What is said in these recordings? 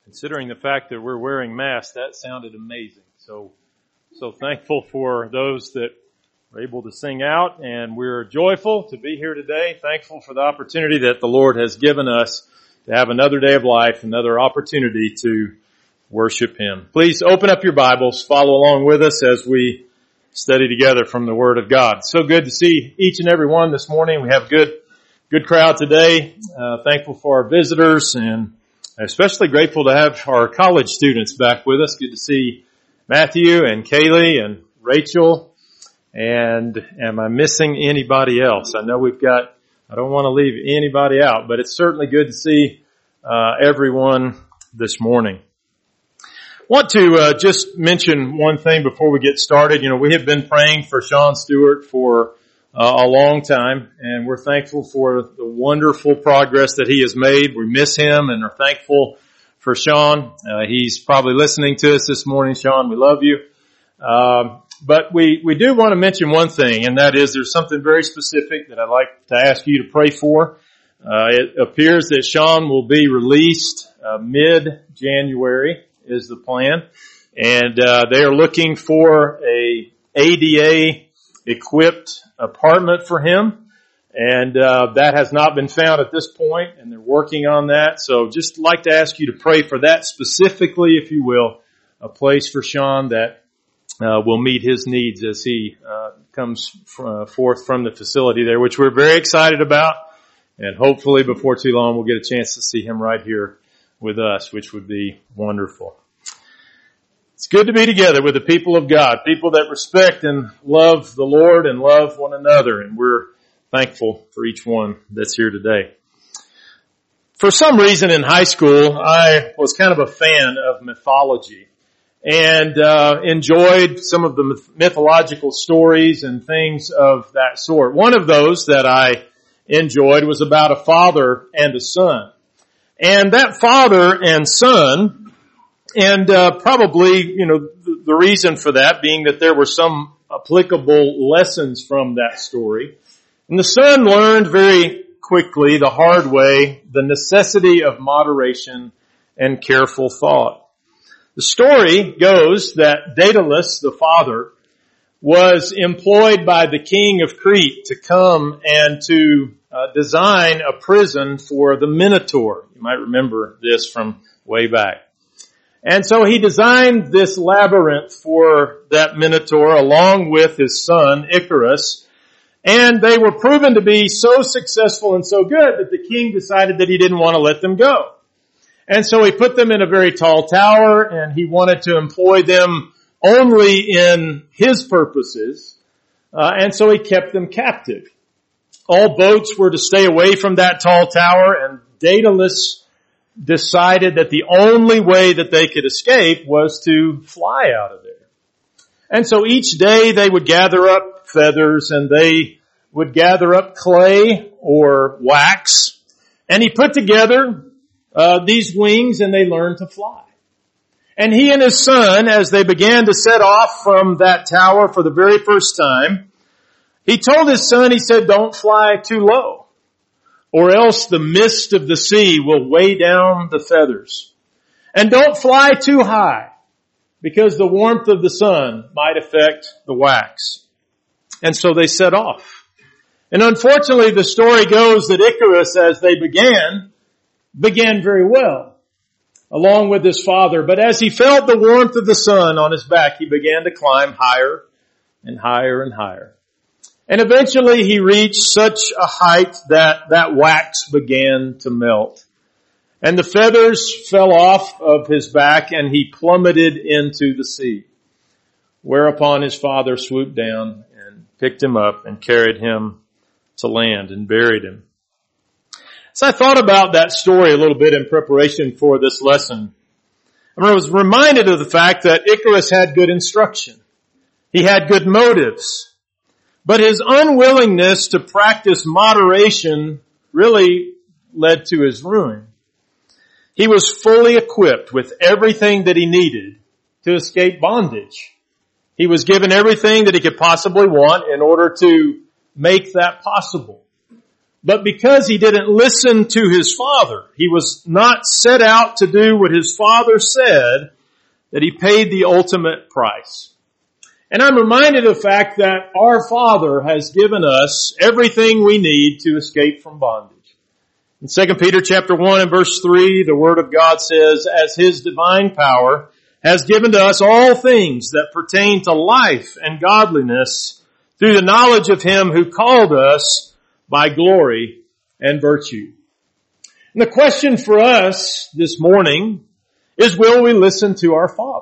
Considering the fact that we're wearing masks, that sounded amazing. So thankful for those that were able to sing out, and we're joyful to be here today. Thankful for the opportunity that the Lord has given us to have another day of life, another opportunity to worship Him. Please open up your Bibles, follow along with us as we study together from the Word of God. So good to see each and every one this morning. We have a good crowd today. Thankful for our visitors, and especially grateful to have our college students back with us. Good to see Matthew and Kaylee and Rachel. And am I missing anybody else? I know I don't want to leave anybody out, but it's certainly good to see everyone this morning. I want to just mention one thing before we get started. You know, we have been praying for Sean Stewart for a long time, and we're thankful for the wonderful progress that he has made. We miss him and are thankful for Sean. He's probably listening to us this morning. Sean, we love you. But we do want to mention one thing, and that is there's something very specific that I'd like to ask you to pray for. It appears that Sean will be released mid-January is the plan, and they are looking for a ADA equipped apartment for him, and that has not been found at this point, and they're working on that. So just like to ask you to pray for that specifically, if you will, a place for Sean that will meet his needs as he comes forth from the facility there, which we're very excited about, and hopefully before too long we'll get a chance to see him right here with us, which would be wonderful. It's good to be together with the people of God, people that respect and love the Lord and love one another, and we're thankful for each one that's here today. For some reason in high school, I was kind of a fan of mythology and enjoyed some of the mythological stories and things of that sort. One of those that I enjoyed was about a father and a son. And that father and son, and probably, you know, the reason for that being that there were some applicable lessons from that story. And the son learned very quickly, the hard way, the necessity of moderation and careful thought. The story goes that Daedalus, the father, was employed by the king of Crete to come and to design a prison for the Minotaur. You might remember this from way back. And so he designed this labyrinth for that Minotaur along with his son Icarus. And they were proven to be so successful and so good that the king decided that he didn't want to let them go. And so he put them in a very tall tower, and he wanted to employ them only in his purposes. And so he kept them captive. All boats were to stay away from that tall tower, and Daedalus decided that the only way that they could escape was to fly out of there. And so each day they would gather up feathers, and they would gather up clay or wax, and he put together these wings, and they learned to fly. And he and his son, as they began to set off from that tower for the very first time, he told his son, he said, don't fly too low, or else the mist of the sea will weigh down the feathers. And don't fly too high, because the warmth of the sun might affect the wax. And so they set off. And unfortunately, the story goes that Icarus, as they began very well, along with his father. But as he felt the warmth of the sun on his back, he began to climb higher and higher and higher. And eventually he reached such a height that wax began to melt. And the feathers fell off of his back, and he plummeted into the sea. Whereupon his father swooped down and picked him up and carried him to land and buried him. So I thought about that story a little bit in preparation for this lesson. I was reminded of the fact that Icarus had good instruction. He had good motives. But his unwillingness to practice moderation really led to his ruin. He was fully equipped with everything that he needed to escape bondage. He was given everything that he could possibly want in order to make that possible. But because he didn't listen to his father, he was not set out to do what his father said, that he paid the ultimate price. And I'm reminded of the fact that our Father has given us everything we need to escape from bondage. In 2 Peter chapter 1 and verse 3, the Word of God says, as His divine power has given to us all things that pertain to life and godliness through the knowledge of Him who called us by glory and virtue. And the question for us this morning is, will we listen to our Father?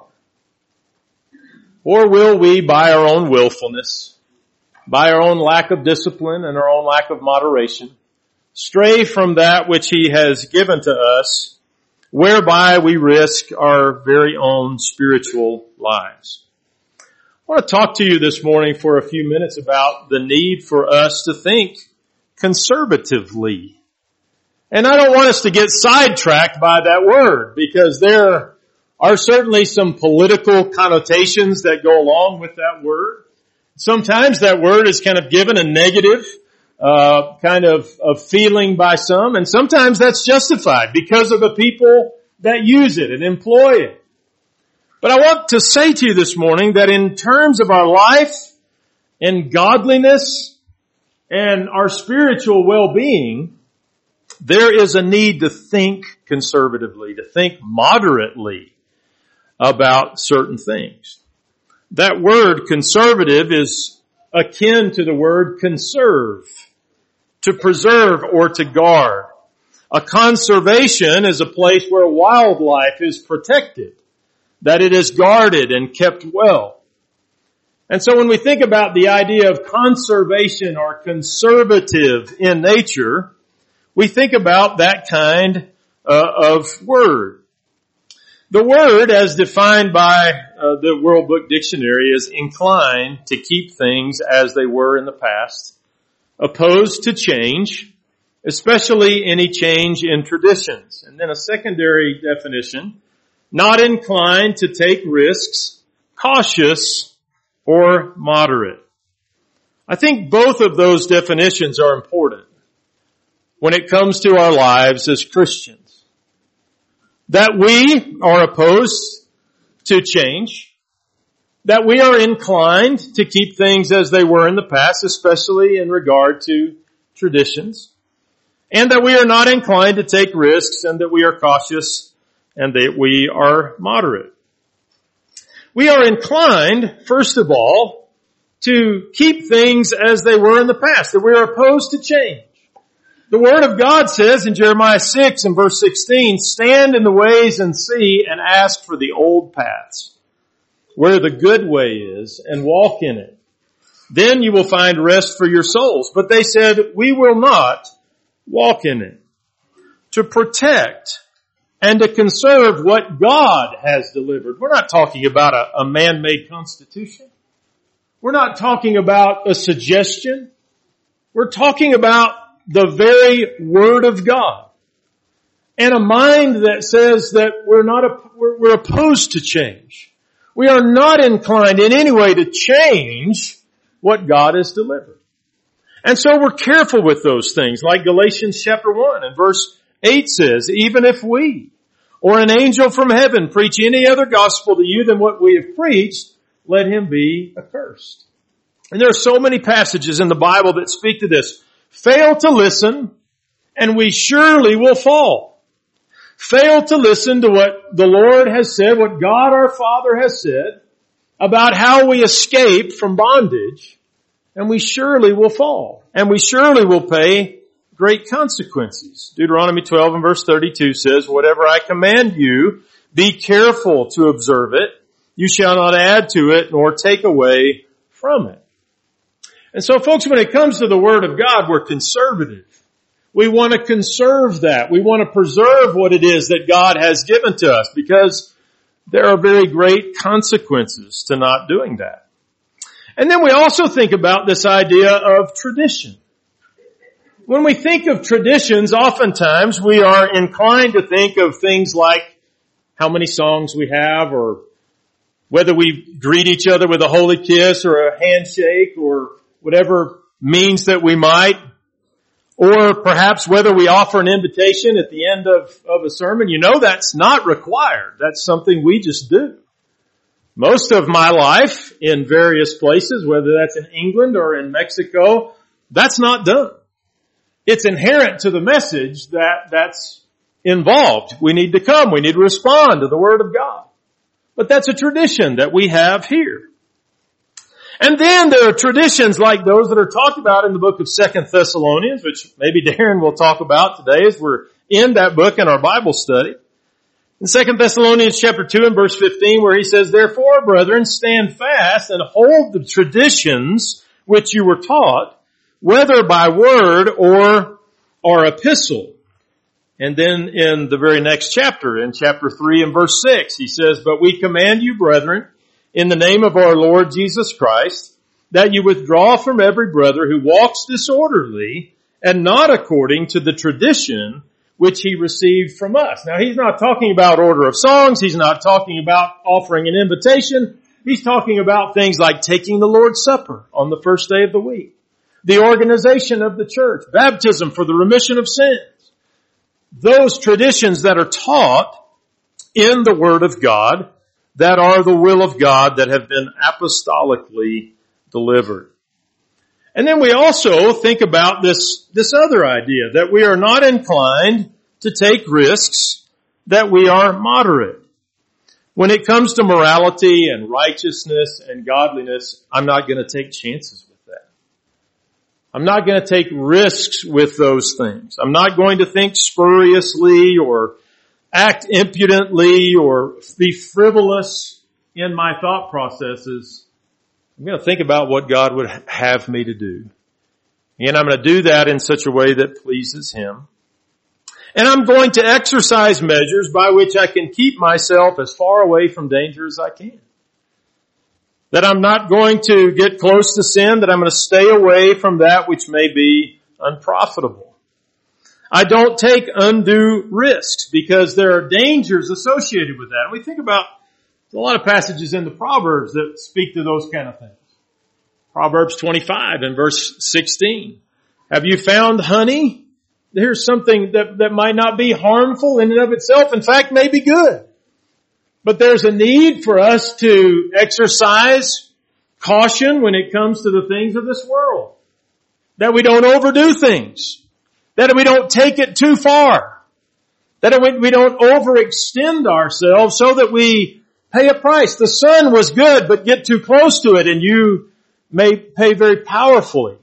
Or will we, by our own willfulness, by our own lack of discipline and our own lack of moderation, stray from that which He has given to us, whereby we risk our very own spiritual lives? I want to talk to you this morning for a few minutes about the need for us to think conservatively. And I don't want us to get sidetracked by that word, because there are certainly some political connotations that go along with that word. Sometimes that word is kind of given a negative kind of feeling by some, and sometimes that's justified because of the people that use it and employ it. But I want to say to you this morning that in terms of our life and godliness and our spiritual well-being, there is a need to think conservatively, to think moderately about certain things. That word conservative is akin to the word conserve, to preserve or to guard. A conservation is a place where wildlife is protected, that it is guarded and kept well. And so when we think about the idea of conservation or conservative in nature, we think about that kind of word. The word, as defined by the World Book Dictionary, is inclined to keep things as they were in the past, opposed to change, especially any change in traditions. And then a secondary definition, not inclined to take risks, cautious or moderate. I think both of those definitions are important when it comes to our lives as Christians. That we are opposed to change, that we are inclined to keep things as they were in the past, especially in regard to traditions, and that we are not inclined to take risks, and that we are cautious, and that we are moderate. We are inclined, first of all, to keep things as they were in the past, that we are opposed to change. The Word of God says in Jeremiah 6 and verse 16, stand in the ways and see and ask for the old paths, where the good way is, and walk in it. Then you will find rest for your souls. But they said, we will not walk in it. To protect and to conserve what God has delivered. We're not talking about a man-made constitution. We're not talking about a suggestion. We're talking about the very Word of God. And a mind that says that we're opposed to change. We are not inclined in any way to change what God has delivered. And so we're careful with those things, like Galatians chapter 1 and verse 8 says, even if we or an angel from heaven preach any other gospel to you than what we have preached, let him be accursed. And there are so many passages in the Bible that speak to this. Fail to listen, and we surely will fall. Fail to listen to what the Lord has said, what God our Father has said about how we escape from bondage, and we surely will fall. And we surely will pay great consequences. Deuteronomy 12 and verse 32 says, whatever I command you, be careful to observe it. You shall not add to it nor take away from it. And so folks, when it comes to the Word of God, we're conservative. We want to conserve that. We want to preserve what it is that God has given to us, because there are very great consequences to not doing that. And then we also think about this idea of tradition. When we think of traditions, oftentimes we are inclined to think of things like how many songs we have, or whether we greet each other with a holy kiss or a handshake or whatever means that we might. Or perhaps whether we offer an invitation at the end of a sermon. You know that's not required. That's something we just do. Most of my life in various places, whether that's in England or in Mexico, that's not done. It's inherent to the message that's involved. We need to come. We need to respond to the Word of God. But that's a tradition that we have here. And then there are traditions like those that are talked about in the book of 2 Thessalonians, which maybe Darren will talk about today as we're in that book in our Bible study. In 2 Thessalonians chapter 2 and verse 15, where he says, "Therefore, brethren, stand fast and hold the traditions which you were taught, whether by word or epistle." And then in the very next chapter, in chapter 3 and verse 6, he says, "But we command you, brethren, in the name of our Lord Jesus Christ, that you withdraw from every brother who walks disorderly and not according to the tradition which he received from us." Now he's not talking about order of songs. He's not talking about offering an invitation. He's talking about things like taking the Lord's Supper on the first day of the week, the organization of the church, baptism for the remission of sins. Those traditions that are taught in the Word of God that are the will of God that have been apostolically delivered. And then we also think about this other idea that we are not inclined to take risks, that we are moderate. When it comes to morality and righteousness and godliness, I'm not going to take chances with that. I'm not going to take risks with those things. I'm not going to think spuriously or act impudently or be frivolous in my thought processes. I'm going to think about what God would have me to do. And I'm going to do that in such a way that pleases Him. And I'm going to exercise measures by which I can keep myself as far away from danger as I can. That I'm not going to get close to sin, that I'm going to stay away from that which may be unprofitable. I don't take undue risks because there are dangers associated with that. And we think about a lot of passages in the Proverbs that speak to those kind of things. Proverbs 25 and verse 16. Have you found honey? Here's something that might not be harmful in and of itself. In fact, may be good. But there's a need for us to exercise caution when it comes to the things of this world. That we don't overdo things. That we don't take it too far. That we don't overextend ourselves so that we pay a price. The sun was good, but get too close to it and you may pay very powerfully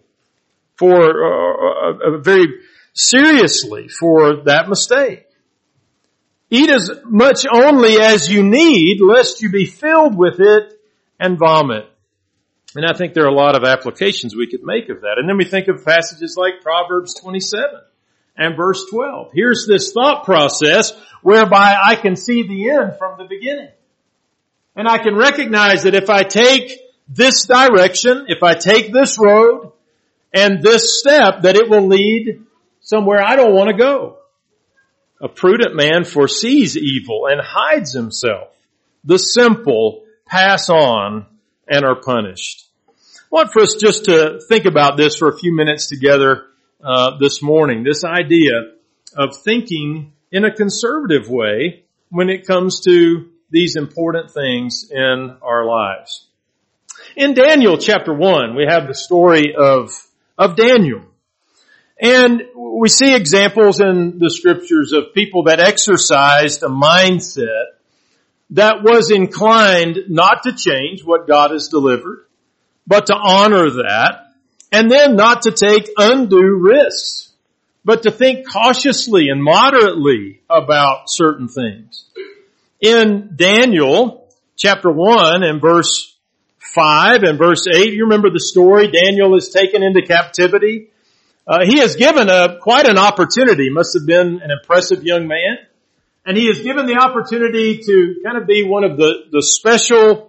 very seriously for that mistake. Eat as much only as you need, lest you be filled with it and vomit. And I think there are a lot of applications we could make of that. And then we think of passages like Proverbs 27 and verse 12. Here's this thought process whereby I can see the end from the beginning. And I can recognize that if I take this direction, if I take this road and this step, that it will lead somewhere I don't want to go. A prudent man foresees evil and hides himself. The simple pass on and are punished. I want for us just to think about this for a few minutes together this morning. This idea of thinking in a conservative way when it comes to these important things in our lives. In Daniel chapter 1, we have the story of Daniel. And we see examples in the scriptures of people that exercised a mindset that was inclined not to change what God has delivered, but to honor that, and then not to take undue risks, but to think cautiously and moderately about certain things. In Daniel chapter 1 and verse 5 and verse 8, you remember the story. Daniel is taken into captivity. He is given quite an opportunity. Must have been an impressive young man. And he is given the opportunity to kind of be one of the special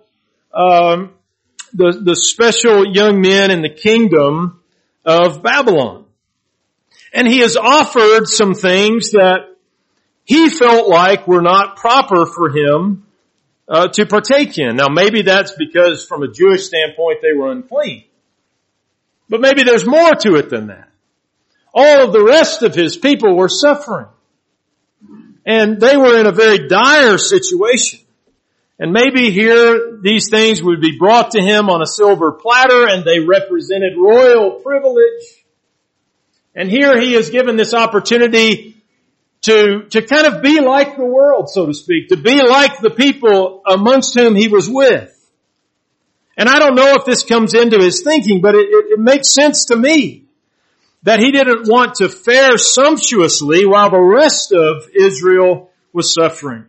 young men in the kingdom of Babylon. And he is offered some things that he felt like were not proper for him to partake in. Now maybe that's because from a Jewish standpoint they were unclean. But maybe there's more to it than that. All of the rest of his people were suffering. And they were in a very dire situation. And maybe here these things would be brought to him on a silver platter and they represented royal privilege. And here he is given this opportunity to kind of be like the world, so to speak, to be like the people amongst whom he was with. And I don't know if this comes into his thinking, but it makes sense to me that he didn't want to fare sumptuously while the rest of Israel was suffering.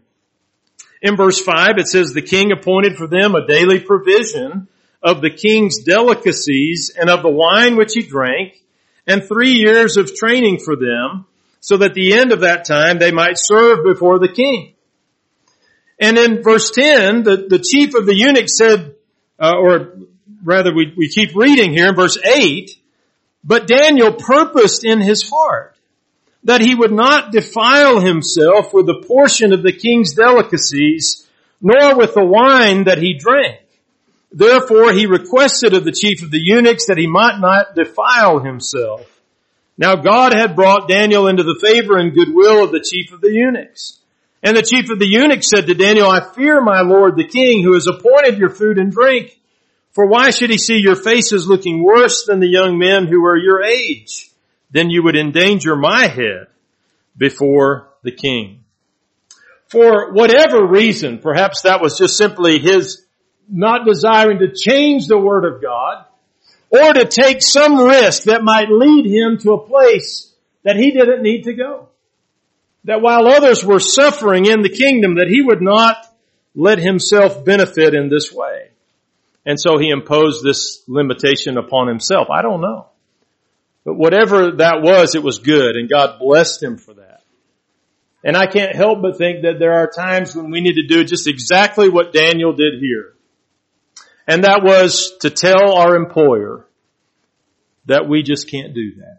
In verse 5, it says, the king appointed for them a daily provision of the king's delicacies and of the wine which he drank, and 3 years of training for them, so that at the end of that time they might serve before the king. And in verse 10, the chief of the eunuchs said, or rather we keep reading here in verse 8, but Daniel purposed in his heart that he would not defile himself with a portion of the king's delicacies, nor with the wine that he drank. Therefore he requested of the chief of the eunuchs that he might not defile himself. Now God had brought Daniel into the favor and goodwill of the chief of the eunuchs. And the chief of the eunuchs said to Daniel, I fear my lord the king, who has appointed your food and drink. For why should he see your faces looking worse than the young men who are your age? Then you would endanger my head before the king. For whatever reason, perhaps that was just simply his not desiring to change the word of God, or to take some risk that might lead him to a place that he didn't need to go. That while others were suffering in the kingdom, that he would not let himself benefit in this way. And so he imposed this limitation upon himself. I don't know. But whatever that was, it was good, and God blessed him for that. And I can't help but think that there are times when we need to do just exactly what Daniel did here. And that was to tell our employer that we just can't do that.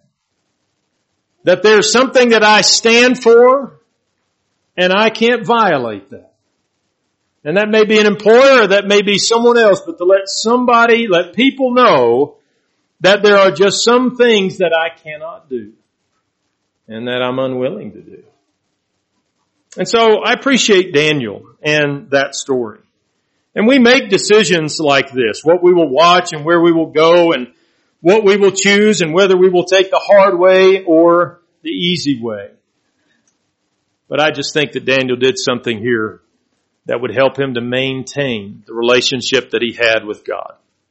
That there's something that I stand for, and I can't violate that. And that may be an employer, or that may be someone else, but to let people know that there are just some things that I cannot do and that I'm unwilling to do. And so I appreciate Daniel and that story. And we make decisions like this, what we will watch and where we will go and what we will choose and whether we will take the hard way or the easy way. But I just think that Daniel did something here that would help him to maintain the relationship that he had with God.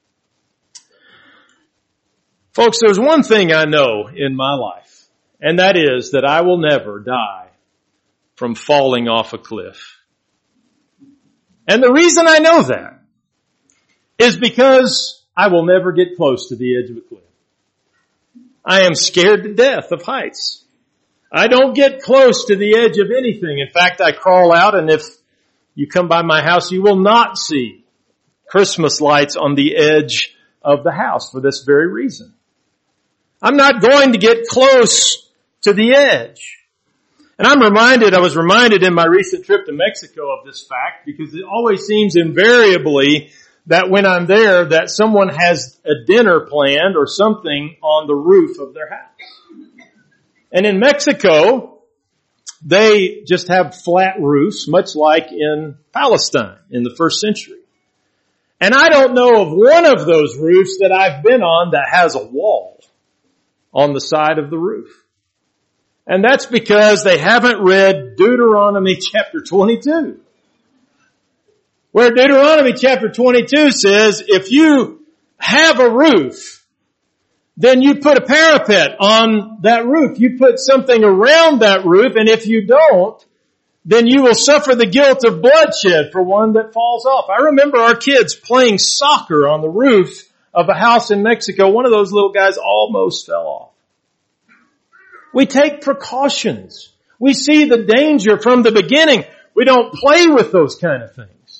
Folks, there's one thing I know in my life, and that is that I will never die from falling off a cliff. And the reason I know that is because I will never get close to the edge of a cliff. I am scared to death of heights. I don't get close to the edge of anything. In fact, I crawl out, and if you come by my house, you will not see Christmas lights on the edge of the house for this very reason. I'm not going to get close to the edge. And I was reminded in my recent trip to Mexico of this fact, because it always seems invariably that when I'm there that someone has a dinner planned or something on the roof of their house. And in Mexico, they just have flat roofs, much like in Palestine in the first century. And I don't know of one of those roofs that I've been on that has a wall on the side of the roof. And that's because they haven't read Deuteronomy chapter 22. Where Deuteronomy chapter 22 says, if you have a roof, then you put a parapet on that roof. You put something around that roof, and if you don't, then you will suffer the guilt of bloodshed for one that falls off. I remember our kids playing soccer on the roof of a house in Mexico. One of those little guys almost fell off. We take precautions. We see the danger from the beginning. We don't play with those kind of things.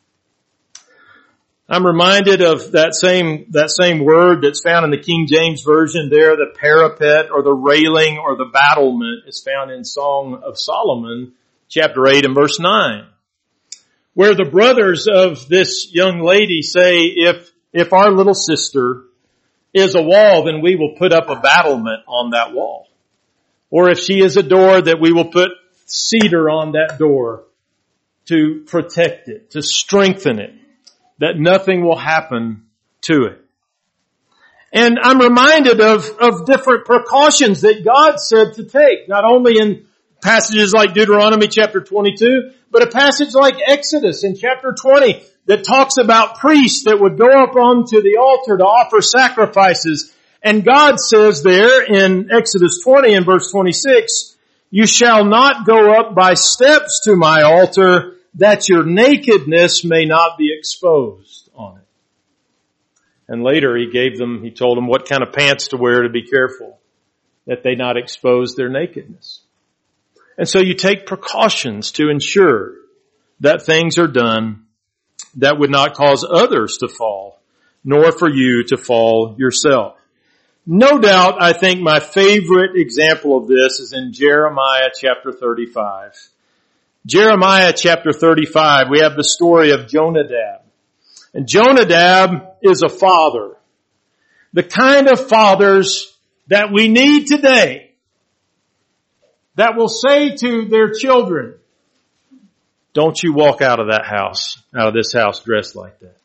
I'm reminded of that same word that's found in the King James Version there, the parapet or the railing or the battlement is found in Song of Solomon, chapter 8 and verse 9, where the brothers of this young lady say, if our little sister is a wall, then we will put up a battlement on that wall. Or if she is a door, that we will put cedar on that door to protect it, to strengthen it, that nothing will happen to it. And I'm reminded of different precautions that God said to take, not only in passages like Deuteronomy chapter 22, but a passage like Exodus in chapter 20 that talks about priests that would go up onto the altar to offer sacrifices. And God says there in Exodus 20 and verse 26, "You shall not go up by steps to my altar, that your nakedness may not be exposed on it." And later he told them what kind of pants to wear to be careful that they not expose their nakedness. And so you take precautions to ensure that things are done that would not cause others to fall, nor for you to fall yourself. No doubt, I think my favorite example of this is in Jeremiah chapter 35. Jeremiah chapter 35, we have the story of Jonadab. And Jonadab is a father. The kind of fathers that we need today that will say to their children, "Don't you walk out of this house dressed like that.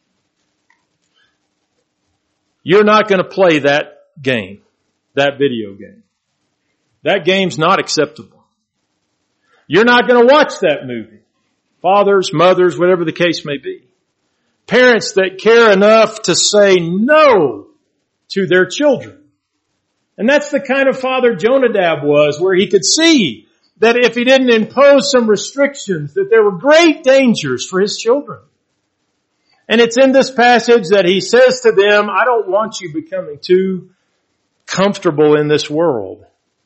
You're not going to play that game, that video game. That game's not acceptable. You're not going to watch that movie." Fathers, mothers, whatever the case may be. Parents that care enough to say no to their children. And that's the kind of father Jonadab was, where he could see that if he didn't impose some restrictions, that there were great dangers for his children. And it's in this passage that he says to them, "I don't want you becoming too comfortable in this world.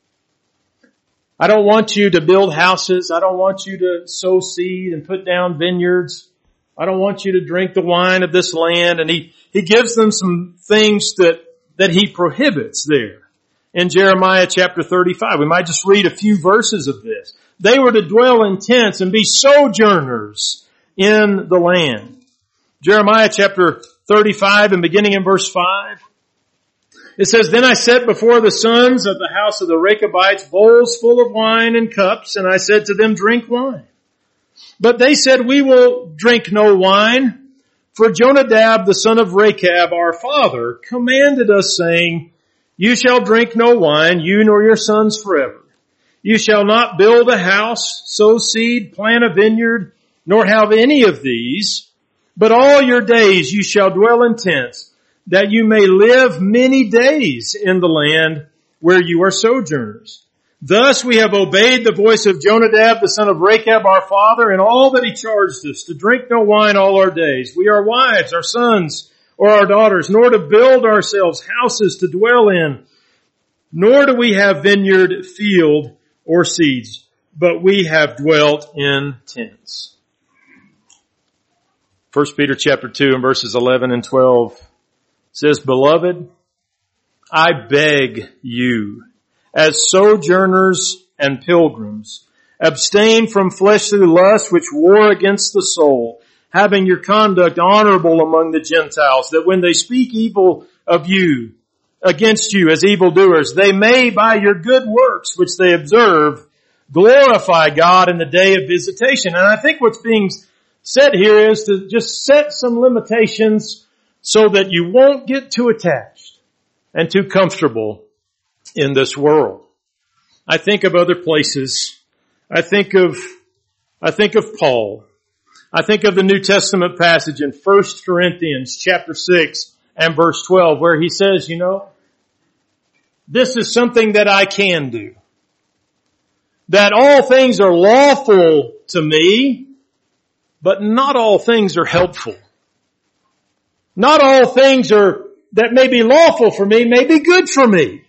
I don't want you to build houses. I don't want you to sow seed and put down vineyards. I don't want you to drink the wine of this land." And he gives them some things that he prohibits there. In Jeremiah chapter 35, we might just read a few verses of this. They were to dwell in tents and be sojourners in the land. Jeremiah chapter 35 and beginning in verse 5. It says, "Then I set before the sons of the house of the Rechabites bowls full of wine and cups, and I said to them, 'Drink wine.' But they said, 'We will drink no wine, for Jonadab the son of Rechab, our father, commanded us, saying, You shall drink no wine, you nor your sons forever. You shall not build a house, sow seed, plant a vineyard, nor have any of these. But all your days you shall dwell in tents, that you may live many days in the land where you are sojourners. Thus we have obeyed the voice of Jonadab, the son of Rechab, our father, in all that he charged us, to drink no wine all our days. We are wives, our sons, or our daughters, nor to build ourselves houses to dwell in, nor do we have vineyard, field, or seeds, but we have dwelt in tents." 1 Peter chapter 2 and verses 11 and 12 says, "Beloved, I beg you, as sojourners and pilgrims, abstain from fleshly lust which war against the soul, having your conduct honorable among the Gentiles, that when they speak evil of you, against you as evildoers, they may by your good works which they observe, glorify God in the day of visitation." And I think what's being said here is to just set some limitations so that you won't get too attached and too comfortable in this world. I think of other places. I think of Paul. I think of the New Testament passage in 1 Corinthians chapter 6 and verse 12, where he says, this is something that I can do. That all things are lawful to me, but not all things are helpful. Not all things that may be lawful for me may be good for me.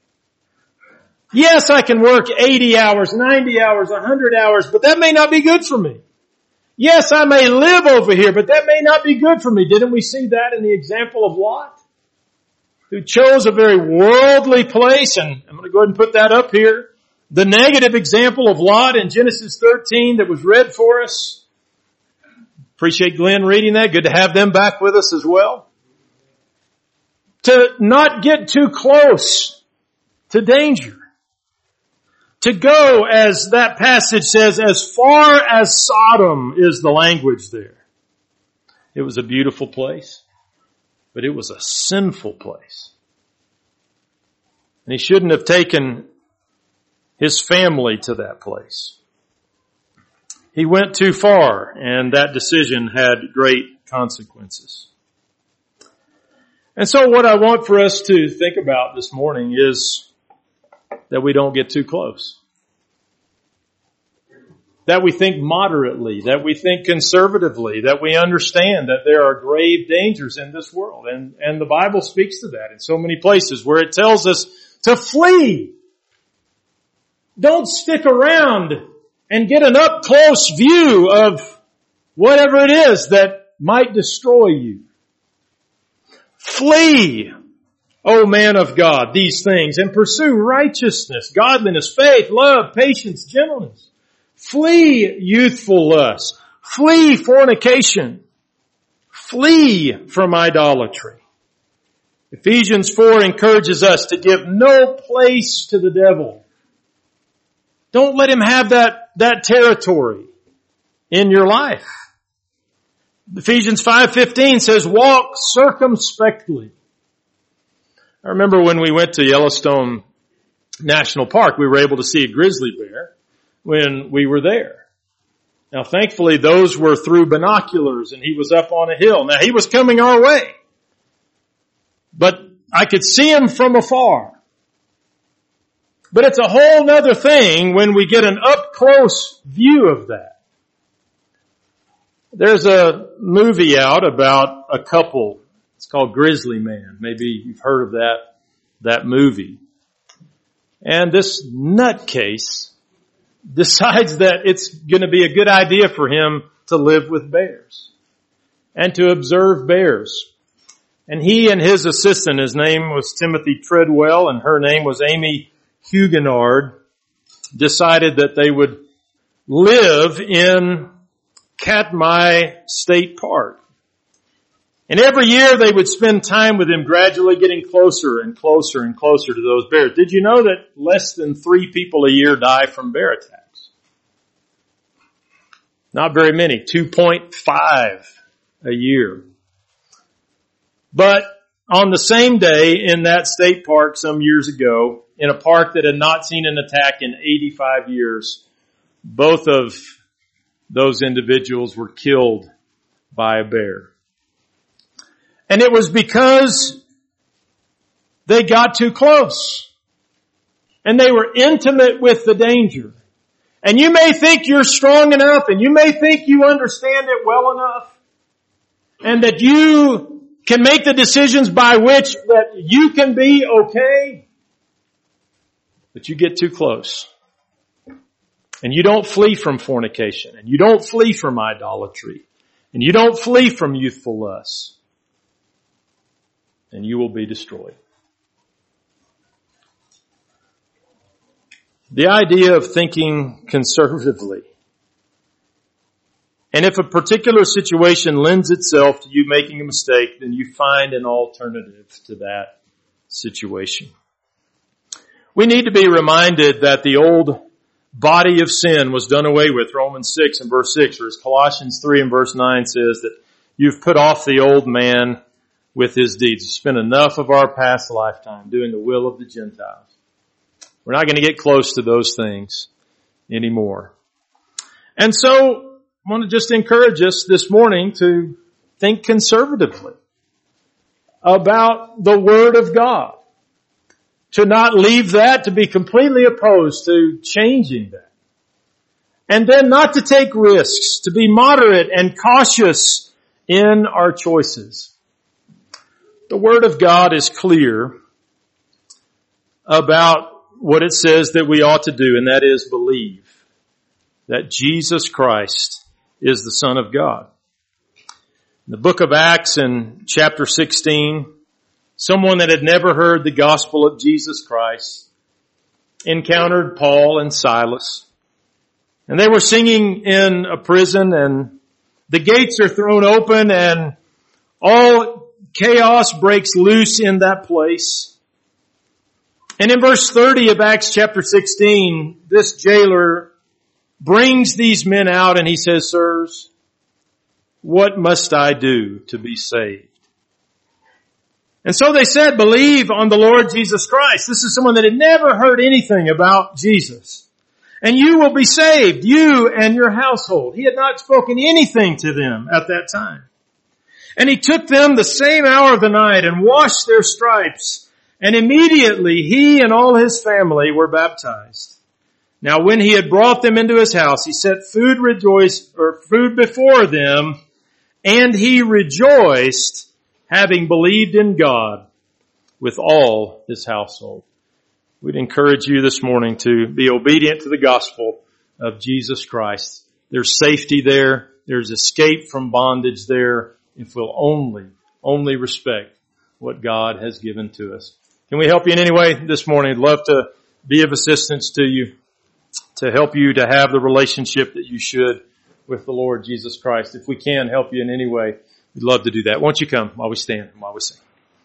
Yes, I can work 80 hours, 90 hours, 100 hours, but that may not be good for me. Yes, I may live over here, but that may not be good for me. Didn't we see that in the example of Lot, who chose a very worldly place? And I'm going to go ahead and put that up here. The negative example of Lot in Genesis 13 that was read for us. Appreciate Glenn reading that. Good to have them back with us as well. to not get too close to danger. To go, as that passage says, as far as Sodom is the language there. It was a beautiful place, but it was a sinful place. And he shouldn't have taken his family to that place. He went too far, and that decision had great consequences. And so what I want for us to think about this morning is that we don't get too close. That we think moderately, that we think conservatively, that we understand that there are grave dangers in this world. And the Bible speaks to that in so many places where it tells us to flee. Don't stick around and get an up-close view of whatever it is that might destroy you. Flee, O man of God, these things, and pursue righteousness, godliness, faith, love, patience, gentleness. Flee youthful lust. Flee fornication. Flee from idolatry. Ephesians 4 encourages us to give no place to the devil. Don't let him have that territory in your life. Ephesians 5:15 says, walk circumspectly. I remember when we went to Yellowstone National Park, we were able to see a grizzly bear when we were there. Now thankfully those were through binoculars and he was up on a hill. Now he was coming our way, but I could see him from afar. But it's a whole nother thing when we get an up-close view of that. There's a movie out about a couple. It's called Grizzly Man. Maybe you've heard of that movie. And this nutcase decides that it's going to be a good idea for him to live with bears and to observe bears. And he and his assistant, his name was Timothy Treadwell and her name was Amy Huguenard, decided that they would live in Katmai State Park. And every year they would spend time with him, gradually getting closer and closer and closer to those bears. Did you know that less than 3 people a year die from bear attacks? Not very many, 2.5 a year. But on the same day in that state park some years ago, in a park that had not seen an attack in 85 years, both of those individuals were killed by a bear. And it was because they got too close. And they were intimate with the danger. And you may think you're strong enough and you may think you understand it well enough and that you can make the decisions by which that you can be okay. But you get too close. And you don't flee from fornication. And you don't flee from idolatry. And you don't flee from youthful lust. And you will be destroyed. The idea of thinking conservatively. And if a particular situation lends itself to you making a mistake, then you find an alternative to that situation. We need to be reminded that the old body of sin was done away with. Romans 6 and verse 6, or as Colossians 3 and verse 9 says that you've put off the old man with his deeds. We've spent enough of our past lifetime doing the will of the Gentiles. We're not going to get close to those things anymore. And so I want to just encourage us this morning to think conservatively about the Word of God. To not leave that, to be completely opposed to changing that. And then not to take risks, to be moderate and cautious in our choices. The Word of God is clear about what it says that we ought to do, and that is believe that Jesus Christ is the Son of God. In the book of Acts in chapter 16, someone that had never heard the gospel of Jesus Christ encountered Paul and Silas. And they were singing in a prison and the gates are thrown open and all Chaos breaks loose in that place. And in verse 30 of Acts chapter 16, this jailer brings these men out and he says, "Sirs, what must I do to be saved?" And so they said, "Believe on the Lord Jesus Christ." This is someone that had never heard anything about Jesus. "And you will be saved, you and your household." He had not spoken anything to them at that time. "And he took them the same hour of the night and washed their stripes. And immediately he and all his family were baptized. Now when he had brought them into his house, he set food before them, and he rejoiced, having believed in God with all his household." We'd encourage you this morning to be obedient to the gospel of Jesus Christ. There's safety there. There's escape from bondage there if we'll only respect what God has given to us. Can we help you in any way this morning? I'd love to be of assistance to you, to help you to have the relationship that you should with the Lord Jesus Christ. If we can help you in any way, we'd love to do that. Won't you come while we stand and while we sing?